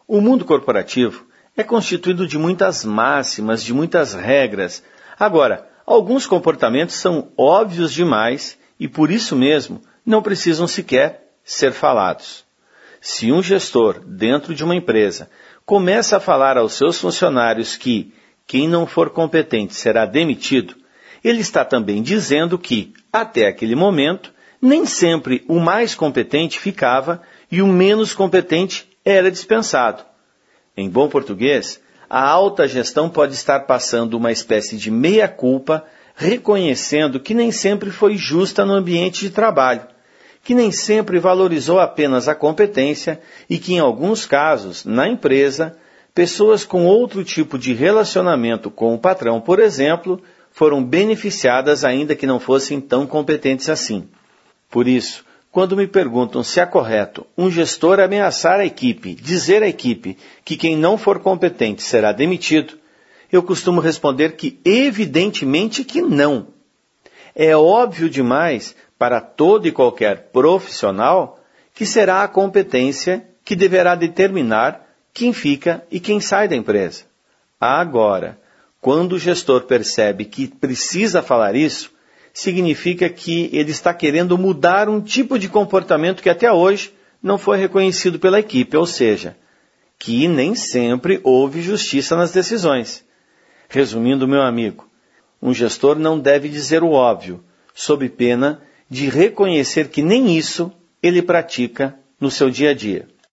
O mundo corporativo é constituído de muitas máximas, de muitas regras. Agora, alguns comportamentos são óbvios demais e, por isso mesmo, não precisam sequer ser falados. Se um gestor, dentro de uma empresa, começa a falar aos seus funcionários que quem não for competente será demitido, ele está também dizendo que, até aquele momento, nem sempre o mais competente ficava e o menos competente era dispensado. Em bom português, a alta gestão pode estar passando uma espécie de meia-culpa, reconhecendo que nem sempre foi justa no ambiente de trabalho, que nem sempre valorizou apenas a competência e que, em alguns casos, na empresa, pessoas com outro tipo de relacionamento com o patrão, por exemplo, foram beneficiadas ainda que não fossem tão competentes assim. Por isso, quando me perguntam se é correto um gestor ameaçar a equipe, dizer à equipe que quem não for competente será demitido, eu costumo responder que evidentemente que não. É óbvio demais para todo e qualquer profissional que será a competência que deverá determinar quem fica e quem sai da empresa. Agora, quando o gestor percebe que precisa falar isso, significa que ele está querendo mudar um tipo de comportamento que até hoje não foi reconhecido pela equipe, ou seja, que nem sempre houve justiça nas decisões. Resumindo, meu amigo, um gestor não deve dizer o óbvio, sob pena de reconhecer que nem isso ele pratica no seu dia a dia.